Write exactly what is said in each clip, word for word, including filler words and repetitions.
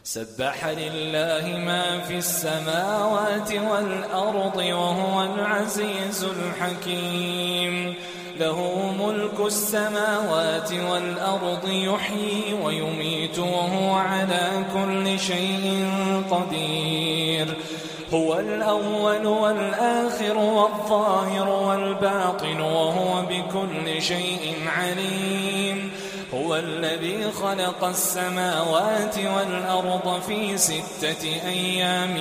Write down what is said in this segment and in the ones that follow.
سبح لله ما في السماوات والأرض وهو العزيز الحكيم. له ملك السماوات والأرض يحيي ويميت وهو على كل شيء قدير. هو الأول والآخر والظاهر والباطن وهو بكل شيء عليم. هو الذي خلق السماوات والأرض في ستة أيام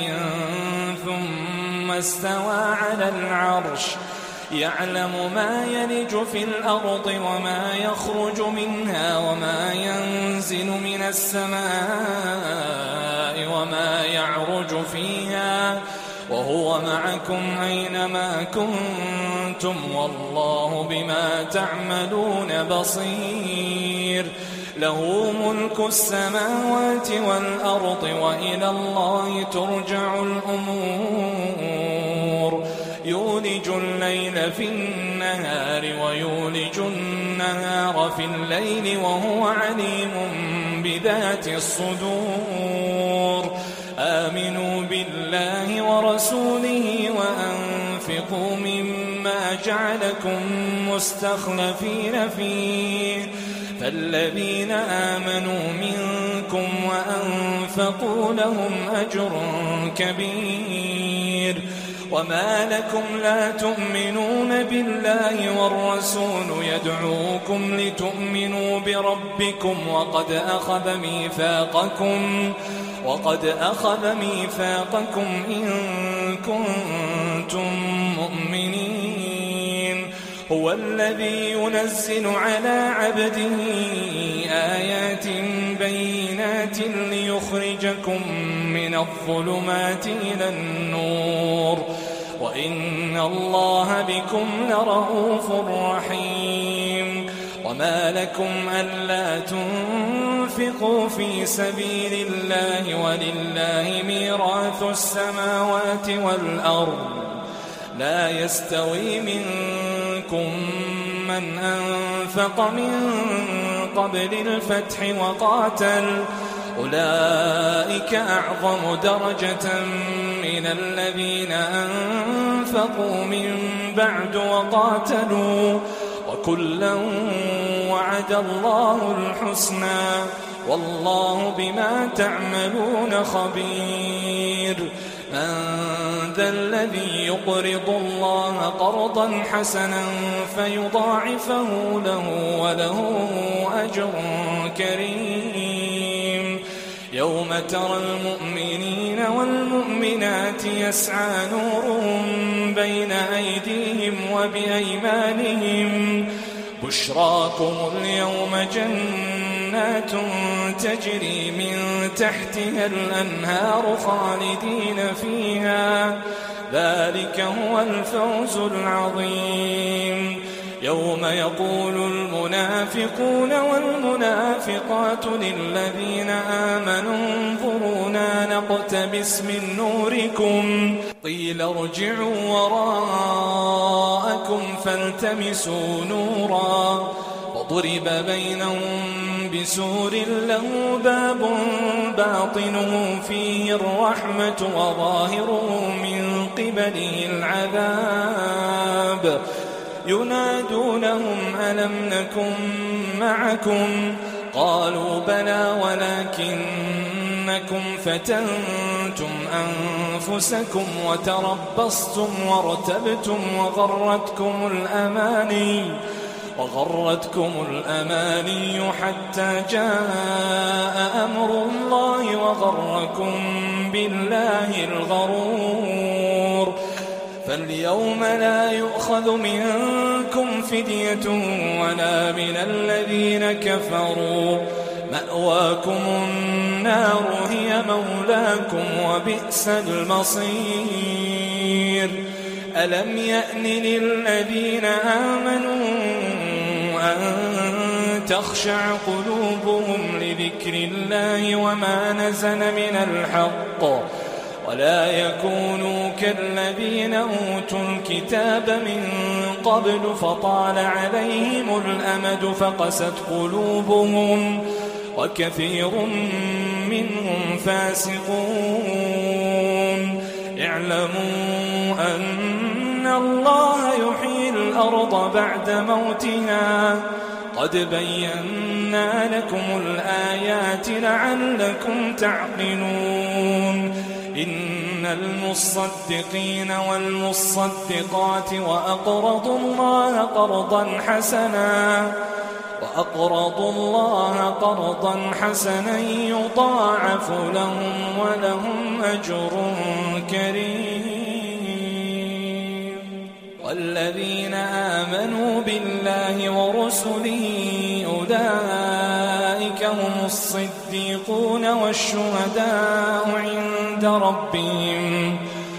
ثم استوى على العرش يعلم ما يلج في الأرض وما يخرج منها وما ينزل من السماء وما يعرج فيها وهو معكم أينما كنتم والله بما تعملون بصير. له ملك السماوات والأرض وإلى الله ترجع الأمور. يولج الليل في النهار ويولج النهار في الليل وهو عليم بذات الصدور. آمنوا بالله ورسوله وأنفقوا مما جعلكم مستخلفين فيه فالذين آمنوا منكم وأنفقوا لهم أجر كبير. وما لكم لا تؤمنون بالله والرسول يدعوكم لتؤمنوا بربكم وقد أخذ ميثاقكم وقد أخذ ميثاقكم إن كنتم مؤمنين. هو الذي ينزل على عبده آيات بينات ليخرجكم من الظلمات إلى النور وإن الله بكم لرءوف رحيم. وما لكم ألا تنفقوا في سبيل الله ولله ميراث السماوات والأرض لا يستوي منكم من أنفق من قبل الفتح وقاتل أولئك أعظم درجة من الذين أنفقوا من بعد وقاتلوا وكلا وعد الله الحسنى والله بما تعملون خبير. من ذا الذي يقرض الله قرضا حسنا فيضاعفه له وله أجر كريم. يوم ترى المؤمنين والمؤمنات يسعى نورهم بين أيديهم وبأيمانهم بشراكم اليوم جنات تجري من تحتها الأنهار خالدين فيها ذلك هو الفوز العظيم. يوم يقول المنافقون والمنافقات للذين آمنوا انظرونا نقتبس من نوركم قيل ارجعوا وراءكم فالتمسوا نورا وضرب بينهم بسور له باب باطنه فيه الرحمة وظاهره من قبله العذاب. ينادونهم ألم نكن معكم قالوا بلى ولكنكم فتنتم أنفسكم وتربصتم وارتبتم وغرتكم الأماني وغرتكم الأماني حتى جاء أمر الله وغركم بالله الغرور. فاليوم لا يؤخذ منكم فدية ولا من الذين كفروا مأواكم النار هي مولاكم وبئس المصير. ألم يأن للذين آمنوا أن تخشع قلوبهم لذكر الله وما نزل من الحق ولا يكونوا كالذين أوتوا الكتاب من قبل فطال عليهم الأمد فقست قلوبهم وكثير منهم فاسقون. اعلموا أن الله يحيي الأرض بعد موتها قد بينا لكم الآيات لعلكم تعقلون. إن المصدقين والمصدقات وأقرضوا الله قرضا حسنا وأقرضوا الله قرضا حسنا يضاعف لهم ولهم أجر كريم. والذين آمنوا بالله ورسله أولئك هم الصديقون والشهداء عند ربهم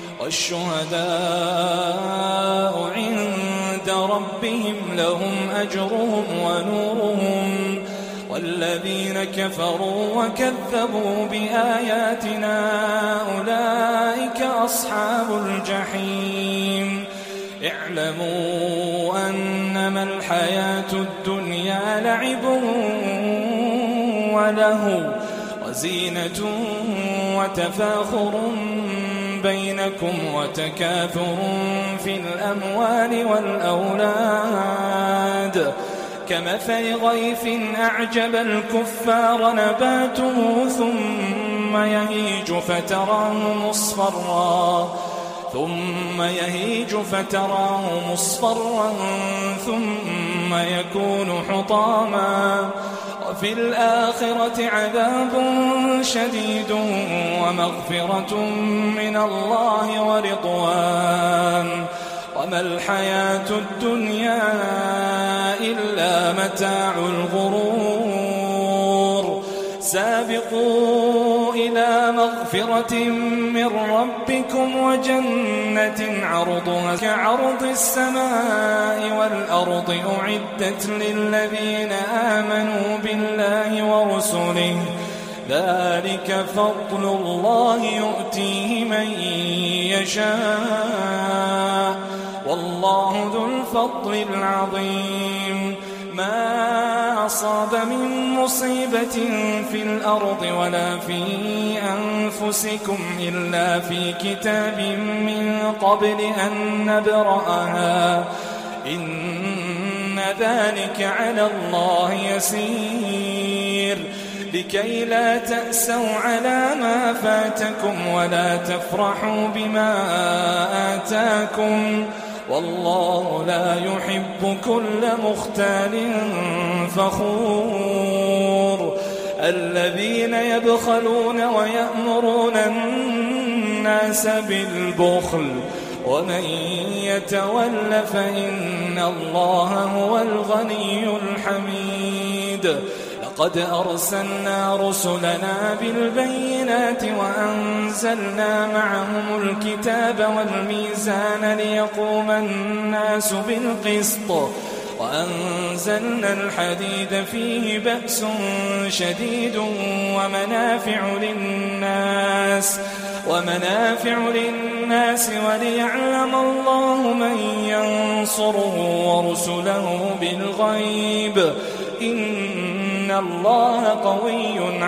والشهداء عند ربهم لهم أجرهم ونورهم. والذين كفروا وكذبوا بآياتنا أولئك أصحاب الجحيم. اعلموا أنما الحياة الدنيا لعب ولهو وزينة وتفاخر بينكم وتكاثر في الأموال والأولاد كمثل غيث أعجب الكفار نباته ثم يهيج فتراه مصفرا ثم يهيج فتراه مصفرا ثم يكون حطاما وفي الآخرة عذاب شديد ومغفرة من الله ورضوان وما الحياة الدنيا إلا متاع الغرور. سابقوا إلى مغفرة من ربكم وجنة عرضها كعرض السماء والأرض أعدت للذين آمنوا بالله ورسله ذلك فضل الله يؤتيه من يشاء والله ذو الفضل العظيم. ما أصاب من مصيبة في الأرض ولا في أنفسكم إلا في كتاب من قبل أن نبرأها إن ذلك على الله يسير. لكي لا تأسوا على ما فاتكم ولا تفرحوا بما آتاكم والله لا يحب كل مختال فخور. الذين يبخلون ويأمرون الناس بالبخل ومن يتول فإن الله هو الغني الحميد. لقد أرسلنا رسلنا بالبينات وأنزلنا معهم الكتاب والميزان ليقوم الناس بالقسط وأنزلنا الحديد فيه بأس شديد ومنافع للناس ومنافع للناس وليعلم الله من ينصره ورسله بالغيب إن الله قوي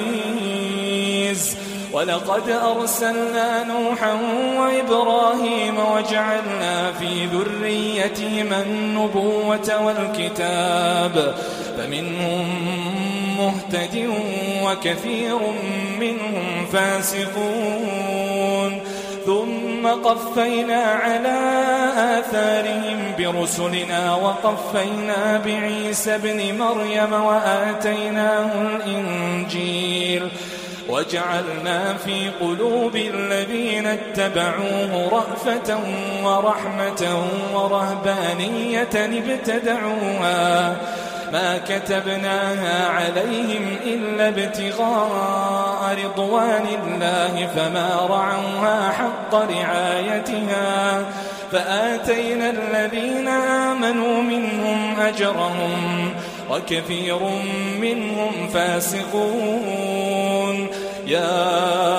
عزيز. ولقد أرسلنا نوحا وإبراهيم وجعلنا في ذريتهما النبوة والكتاب فمنهم مهتد وكثير منهم فاسقون. ثم قفينا على آثارهم برسلنا وقفينا بعيسى ابن مريم وآتيناه الإنجيل وجعلنا في قلوب الذين اتبعوه رأفة ورحمة ورهبانية ابتدعوها ما كتبناها عليهم إلا ابتغاء رضوان الله فما رعوها حق رعايتها فآتينا الذين آمنوا منهم أجرهم وكثير منهم فاسقون. يا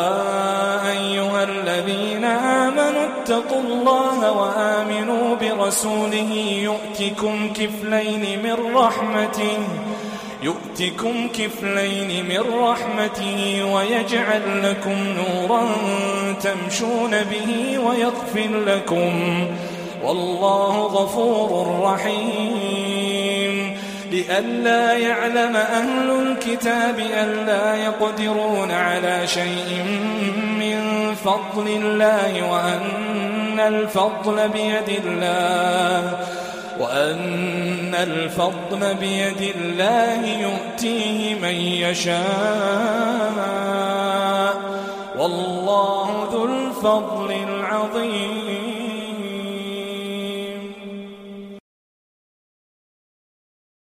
أيها الذين آمنوا اتقوا الله وآمنوا برسوله يؤتكم كفلين من رحمته يؤتكم كفلين من رحمته ويجعل لكم نورا تمشون به ويغفر لكم والله غفور رحيم. لئلا يعلم أهل الكتاب ألا يقدرون على شيء من فضل الله وأن الفضل بيد الله وأن الفضل بيد الله يؤتيه من يشاء والله ذو الفضل العظيم.